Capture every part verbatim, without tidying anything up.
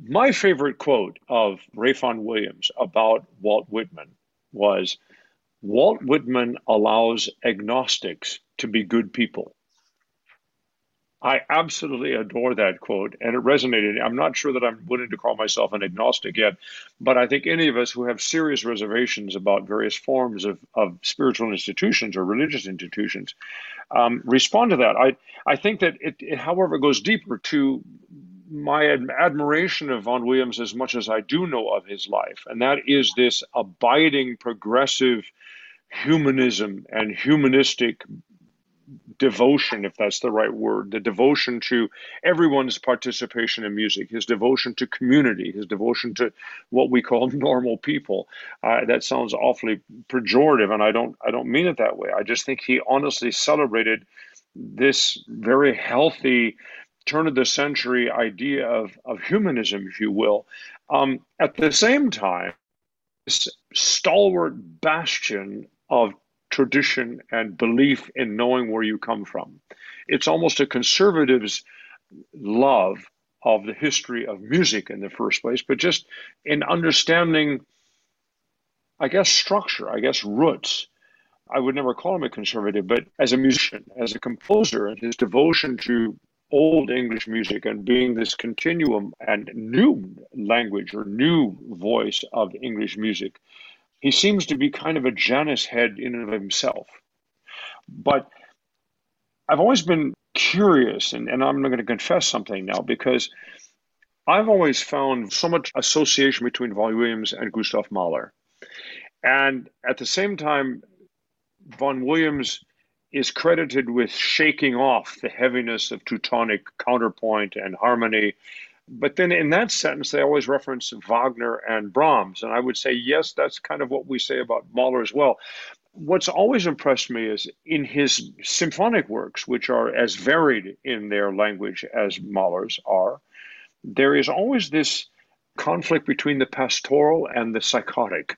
My favorite quote of Ralph Vaughan Williams about Walt Whitman was, Walt Whitman allows agnostics to be good people. I absolutely adore that quote, and it resonated. I'm not sure that I'm willing to call myself an agnostic yet, but I think any of us who have serious reservations about various forms of, of spiritual institutions or religious institutions um, respond to that. I, I think that it, it, however, goes deeper to my ad- admiration of Vaughan Williams as much as I do know of his life, and that is this abiding, progressive humanism and humanistic devotion, if that's the right word, the devotion to everyone's participation in music, his devotion to community, his devotion to what we call normal people. Uh, that sounds awfully pejorative, and I don't I don't mean it that way. I just think he honestly celebrated this very healthy turn of the century idea of, of humanism, if you will. Um, at the same time, this stalwart bastion of tradition and belief in knowing where you come from. It's almost a conservative's love of the history of music in the first place, but just in understanding, I guess, structure, I guess, roots. I would never call him a conservative, but as a musician, as a composer, and his devotion to old English music and being this continuum and new language or new voice of English music, he seems to be kind of a Janus head in and of himself. But I've always been curious, and, and I'm going to confess something now, because I've always found so much association between Vaughan Williams and Gustav Mahler. And at the same time, Vaughan Williams is credited with shaking off the heaviness of Teutonic counterpoint and harmony. But then in that sentence, they always reference Wagner and Brahms. And I would say, yes, that's kind of what we say about Mahler as well. What's always impressed me is in his symphonic works, which are as varied in their language as Mahler's are, there is always this conflict between the pastoral and the psychotic.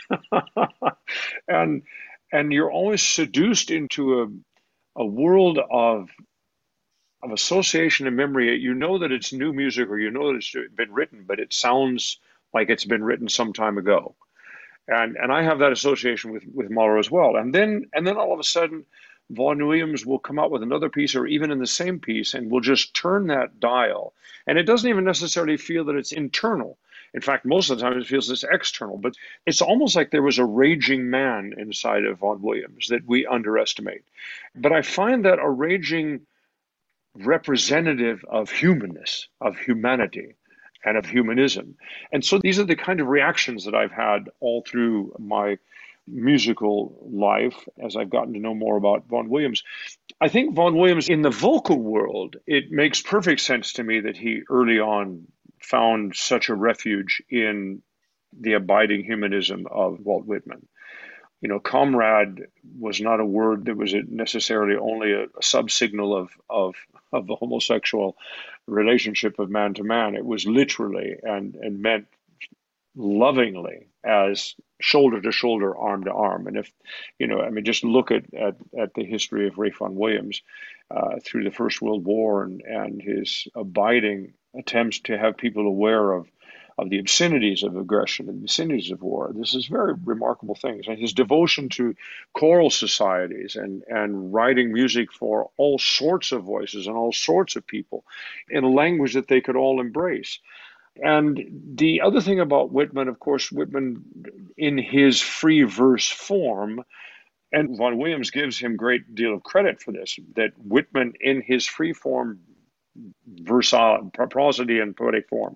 and and you're always seduced into a, a world of of association and memory. You know that it's new music or you know that it's been written, but it sounds like it's been written some time ago. And and I have that association with, with Mahler as well. And then and then all of a sudden, Vaughan Williams will come out with another piece or even in the same piece and will just turn that dial. And it doesn't even necessarily feel that it's internal. In fact, most of the time it feels it's external, but it's almost like there was a raging man inside of Vaughan Williams that we underestimate. But I find that a raging representative of humanness, of humanity, and of humanism. And so these are the kind of reactions that I've had all through my musical life as I've gotten to know more about Vaughan Williams. I think Vaughan Williams in the vocal world, it makes perfect sense to me that he early on found such a refuge in the abiding humanism of Walt Whitman. You know, comrade was not a word that was necessarily only a, a sub-signal of, of, of the homosexual relationship of man to man. It was literally and, and meant lovingly as shoulder to shoulder, arm to arm. And if, you know, I mean, just look at, at, at the history of Ralph Vaughan Williams uh, through the First World War and, and his abiding attempts to have people aware of of the obscenities of aggression and the obscenities of war. This is very remarkable things. And his devotion to choral societies and, and writing music for all sorts of voices and all sorts of people in a language that they could all embrace. And the other thing about Whitman, of course, Whitman in his free verse form, and Vaughan Williams gives him a great deal of credit for this, that Whitman in his free form, verse, prosody and poetic form,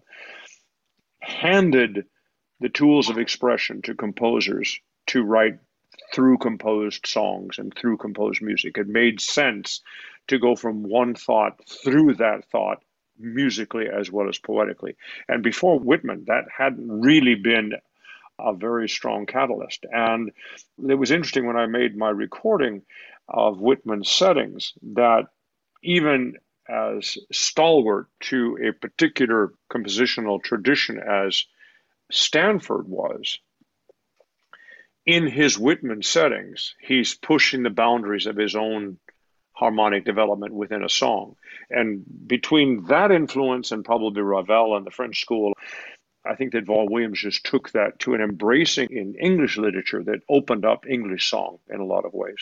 handed the tools of expression to composers to write through composed songs and through composed music. It made sense to go from one thought through that thought musically as well as poetically. And before Whitman, that hadn't really been a very strong catalyst. And it was interesting when I made my recording of Whitman's settings that even as stalwart to a particular compositional tradition as Stanford was, in his Whitman settings, he's pushing the boundaries of his own harmonic development within a song. And between that influence and probably Ravel and the French school, I think that Vaughan Williams just took that to an embracing in English literature that opened up English song in a lot of ways.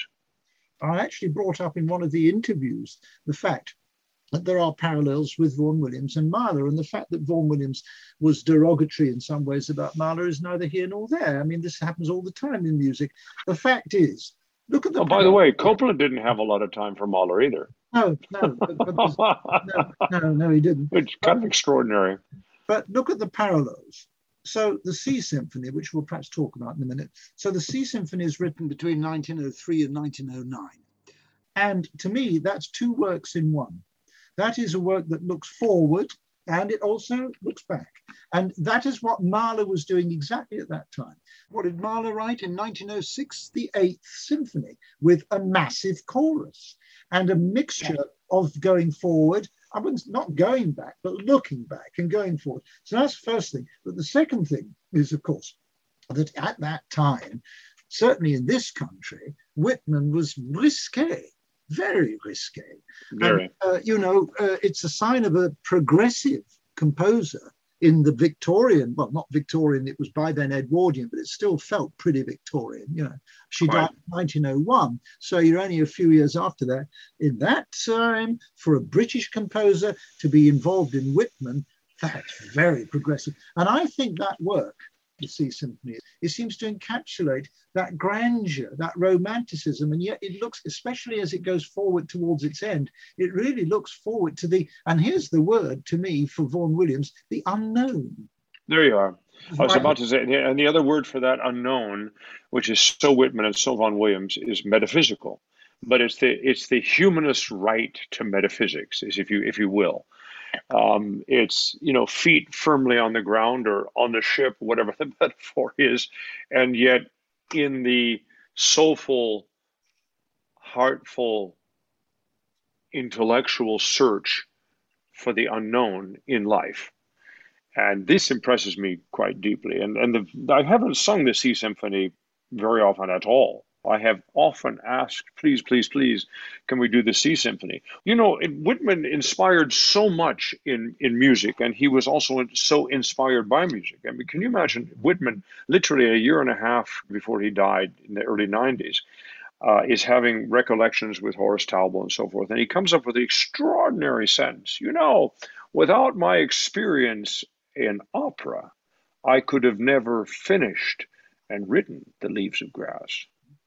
I actually brought up in one of the interviews the fact that there are parallels with Vaughan Williams and Mahler, and the fact that Vaughan Williams was derogatory in some ways about Mahler is neither here nor there. I mean, this happens all the time in music. The fact is, look at the... Oh, by the way, Coppola didn't have a lot of time for Mahler either. No, no, but, but no, no, no, he didn't. It's kind but, of extraordinary. But look at the parallels. So the C Symphony, which we'll perhaps talk about in a minute. So the C Symphony is written between nineteen oh three and nineteen oh nine. And to me, that's two works in one. That is a work that looks forward and it also looks back. And that is what Mahler was doing exactly at that time. What did Mahler write in nineteen oh six? The Eighth Symphony with a massive chorus and a mixture of going forward. I wouldn't, not going back, but looking back and going forward. So that's the first thing. But the second thing is, of course, that at that time, certainly in this country, Whitman was risque. Very risque. Very. And, uh, you know, uh, it's a sign of a progressive composer in the Victorian, well, not Victorian, it was by then Edwardian, but it still felt pretty Victorian. You know, she Right. died in nineteen oh one, so you're only a few years after that. In that time, for a British composer to be involved in Whitman, that's very progressive. And I think that work, the C Symphony, it seems to encapsulate that grandeur, that romanticism, and yet it looks, especially as it goes forward towards its end, it really looks forward to the, and here's the word to me for Vaughan Williams, the unknown. There you are. I was about to say, and the other word for that unknown, which is so Whitman and so Vaughan Williams, is metaphysical. But it's the it's the humanist right to metaphysics, is if you if you will. Um, it's, you know, feet firmly on the ground or on the ship, whatever the metaphor is, and yet in the soulful, heartful, intellectual search for the unknown in life. And this impresses me quite deeply. And, and the, I haven't sung the C Symphony very often at all. I have often asked, please, please, please, can we do the C Symphony? You know, it, Whitman inspired so much in, in music, and he was also so inspired by music. I mean, can you imagine Whitman, literally a year and a half before he died in the early nineties, uh, is having recollections with Horace Talbot and so forth, and he comes up with the extraordinary sentence, you know, without my experience in opera, I could have never finished and written The Leaves of Grass.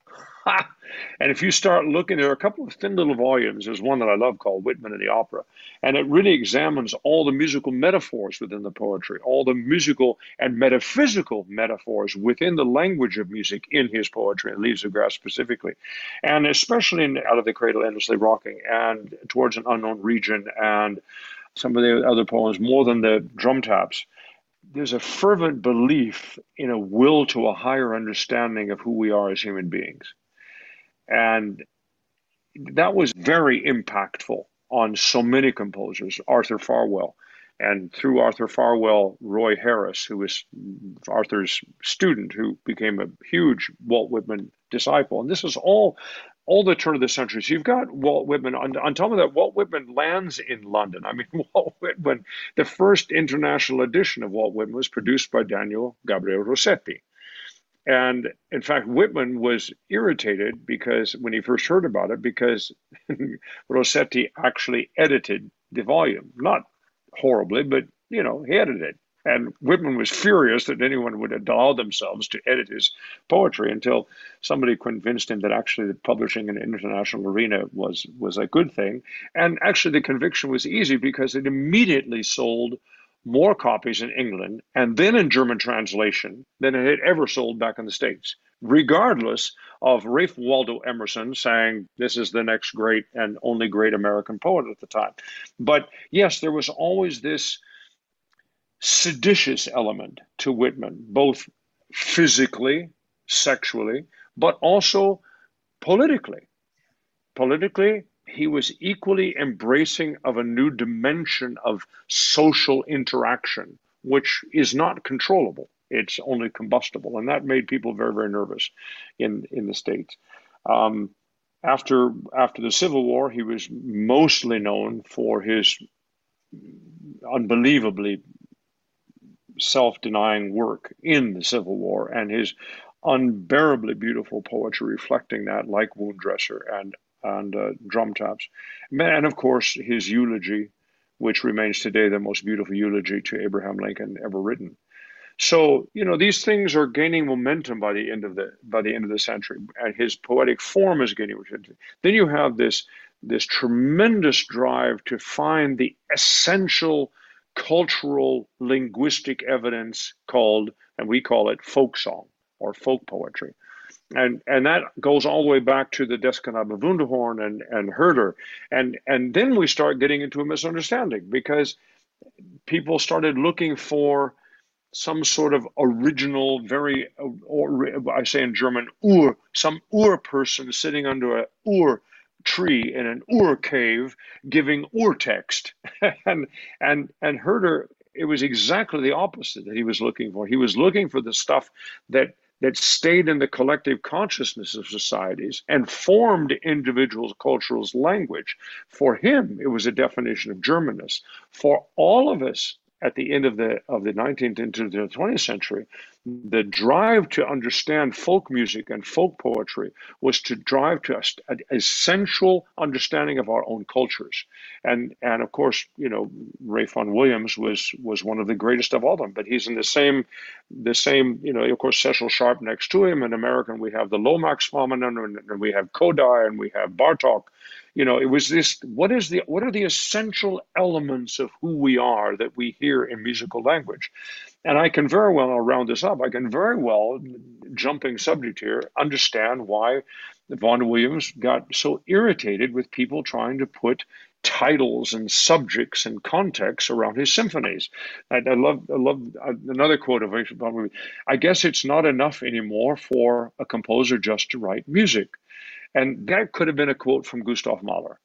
And if you start looking, there are a couple of thin little volumes. There's one that I love called Whitman and the Opera, and it really examines all the musical metaphors within the poetry, all the musical and metaphysical metaphors within the language of music in his poetry, and Leaves of Grass specifically, and especially in Out of the Cradle, Endlessly Rocking, and Towards an Unknown Region, and some of the other poems, More Than the Drum Taps. There's a fervent belief in a will to a higher understanding of who we are as human beings. And that was very impactful on so many composers, Arthur Farwell, and through Arthur Farwell, Roy Harris, who was Arthur's student, who became a huge Walt Whitman disciple. And this is all, all the turn of the century. So you've got Walt Whitman. On, on top of that, Walt Whitman lands in London. I mean, Walt Whitman, the first international edition of Walt Whitman was produced by Daniel Gabriel Rossetti. And in fact, Whitman was irritated because when he first heard about it, because Rossetti actually edited the volume, not horribly, but, you know, he edited it. And Whitman was furious that anyone would allow themselves to edit his poetry until somebody convinced him that actually the publishing in an international arena was, was a good thing. And actually the conviction was easy because it immediately sold more copies in England and then in German translation than it had ever sold back in the States, regardless of Ralph Waldo Emerson saying this is the next great and only great American poet at the time. But yes, there was always this seditious element to Whitman, both physically, sexually, but also politically. Politically, he was equally embracing of a new dimension of social interaction, which is not controllable. It's only combustible. And that made people very, very nervous in, in the States. Um, After after the Civil War, he was mostly known for his unbelievably self-denying work in the Civil War and his unbearably beautiful poetry reflecting that, like Woundresser and and uh, Drum Taps, and of course his eulogy, which remains today the most beautiful eulogy to Abraham Lincoln ever written. So, you know, these things are gaining momentum by the end of the by the end of the century, and his poetic form is gaining momentum. Then you have this this tremendous drive to find the essential cultural linguistic evidence called, and we call it folk song or folk poetry. And and that goes all the way back to the Descannade Wunderhorn and, and Herder. And and then we start getting into a misunderstanding because people started looking for some sort of original, very, or I say in German, Ur, some Ur person sitting under a Ur tree in an Ur cave giving Ur text. and and and Herder, it was exactly the opposite that he was looking for. He was looking for the stuff that that stayed in the collective consciousness of societies and formed individuals' cultures' language. For him, it was a definition of Germanness. For all of us, at the end of the of the nineteenth into the twentieth century, the drive to understand folk music and folk poetry was to drive to an essential understanding of our own cultures. And and of course, you know, Ralph Vaughan Williams was was one of the greatest of all them. But he's in the same the same, you know, of course, Cecil Sharp next to him. In American, we have the Lomax phenomenon, and we have Kodály, and we have Bartók. You know, it was this, what is the, what are the essential elements of who we are that we hear in musical language? And I can very well, I'll round this up, I can very well, jumping subject here, understand why Vaughan Williams got so irritated with people trying to put titles and subjects and context around his symphonies. I, I love, I love another quote of Vaughan Williams. I guess it's not enough anymore for a composer just to write music. And that could have been a quote from Gustav Mahler.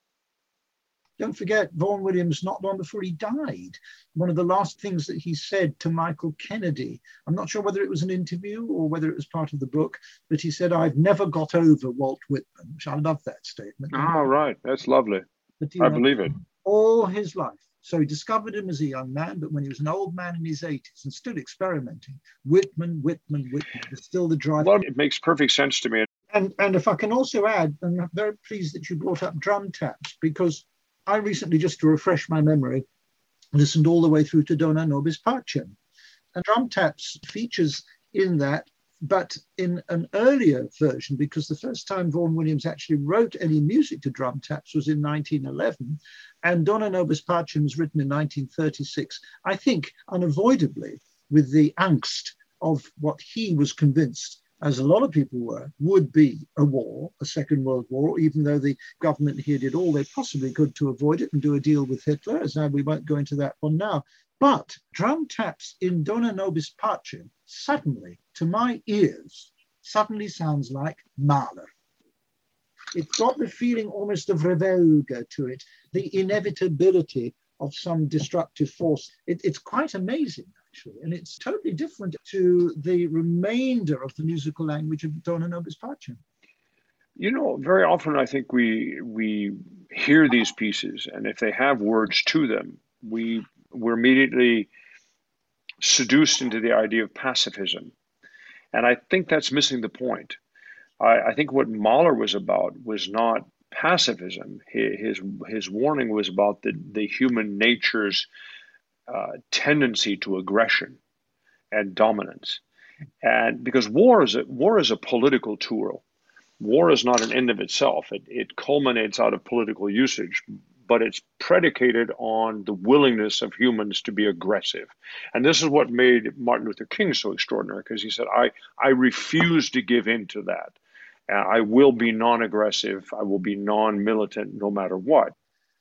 Don't forget, Vaughan Williams, not long before he died, one of the last things that he said to Michael Kennedy, I'm not sure whether it was an interview or whether it was part of the book, but he said, I've never got over Walt Whitman, which I love that statement. Oh, right. That's lovely. I believe it. All his life. So he discovered him as a young man, but when he was an old man in his eighties and still experimenting, Whitman, Whitman, Whitman was still the driver. Well, it makes perfect sense to me. And, and if I can also add, and I'm very pleased that you brought up Drum Taps, because I recently, just to refresh my memory, listened all the way through to Dona Nobis Pacem. And Drum Taps features in that, but in an earlier version, because the first time Vaughan Williams actually wrote any music to Drum Taps was in nineteen eleven, and Dona Nobis Pacem was written in nineteen thirty-six, I think unavoidably with the angst of what he was convinced, as a lot of people were, would be a war, a Second World War, even though the government here did all they possibly could to avoid it and do a deal with Hitler, as now we won't go into that one now. But Drum Taps in Dona Nobis Pacem suddenly, to my ears, suddenly sounds like Mahler. It's got the feeling almost of revoga to it, the inevitability of some destructive force. It, it's quite amazing, actually, and it's totally different to the remainder of the musical language of Dona Nobis Pacem. You know, very often I think we we hear these pieces, and if they have words to them, we we're immediately seduced into the idea of pacifism, and I think that's missing the point. I, I think what Mahler was about was not pacifism. His his warning was about the the human nature's uh, tendency to aggression and dominance, and because war is a war is a political tool. War is not an end of itself. It, it culminates out of political usage, but it's predicated on the willingness of humans to be aggressive. And this is what made Martin Luther King so extraordinary, because he said, I, I refuse to give in to that. And I will be non-aggressive. I will be non-militant no matter what.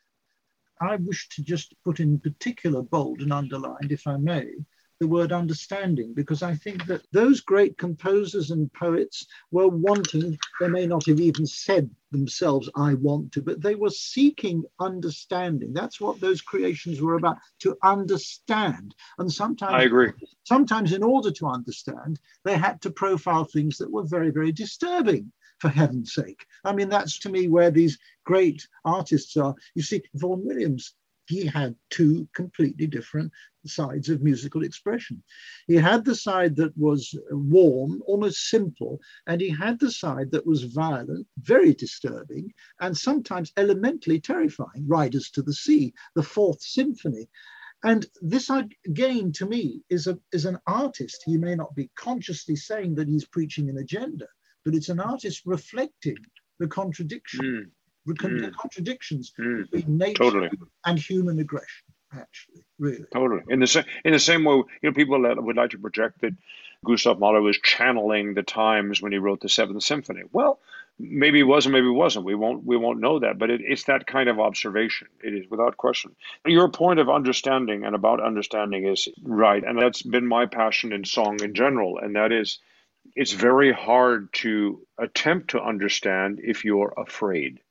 I wish to just put in particular bold and underlined, if I may, the word understanding, because I think that those great composers and poets were wanting, they may not have even said themselves, I want to, but they were seeking understanding. That's what those creations were about, to understand. And sometimes, I agree. Sometimes in order to understand, they had to profile things that were very, very disturbing. for heaven's sake. I mean, that's to me where these great artists are. You see, Vaughan Williams, he had two completely different sides of musical expression. He had the side that was warm, almost simple, and he had the side that was violent, very disturbing, and sometimes elementally terrifying. Riders to the Sea, the Fourth Symphony. And this, again, to me, is, a, is an artist. He may not be consciously saying that he's preaching an agenda, but it's an artist reflecting the contradiction. Mm. The mm. contradictions mm. between nature totally. and human aggression, actually, really. Totally. In the, sa- in the same way, you know, people that would like to project that Gustav Mahler was channeling the times when he wrote the Seventh Symphony. Well, maybe he was, or maybe he wasn't. We won't, we won't know that, but it, it's that kind of observation. It is, without question. Your point of understanding and about understanding is right, and that's been my passion in song in general, and that is, it's very hard to attempt to understand if you're afraid.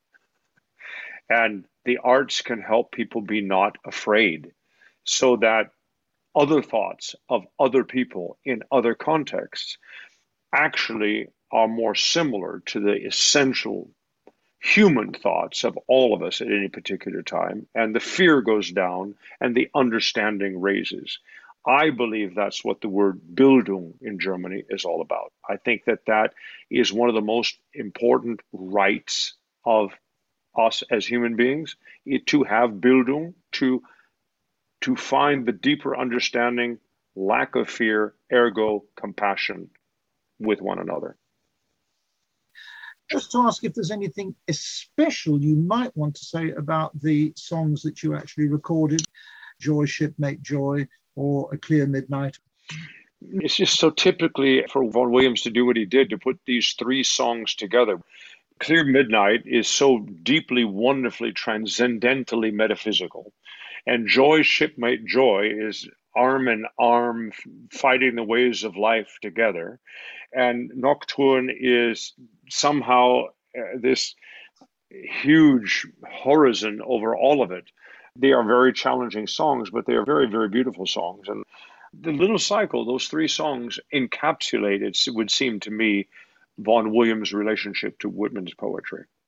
And the arts can help people be not afraid, so that other thoughts of other people in other contexts actually are more similar to the essential human thoughts of all of us at any particular time. And the fear goes down and the understanding raises. I believe that's what the word Bildung in Germany is all about. I think that that is one of the most important rights of us as human beings, it, to have Bildung, to, to find the deeper understanding, lack of fear, ergo compassion with one another. Just to ask if there's anything special you might want to say about the songs that you actually recorded, Joy, Shipmate Joy, or A Clear Midnight. It's just so typically for Vaughan Williams to do what he did, to put these three songs together. Clear Midnight is so deeply, wonderfully, transcendentally metaphysical. And Joy, Shipmate Joy is arm in arm fighting the waves of life together. And Nocturne is somehow uh, this huge horizon over all of it. They are very challenging songs, but they are very, very beautiful songs. And the little cycle, those three songs encapsulate, it would seem to me, Vaughan Williams' relationship to Whitman's poetry.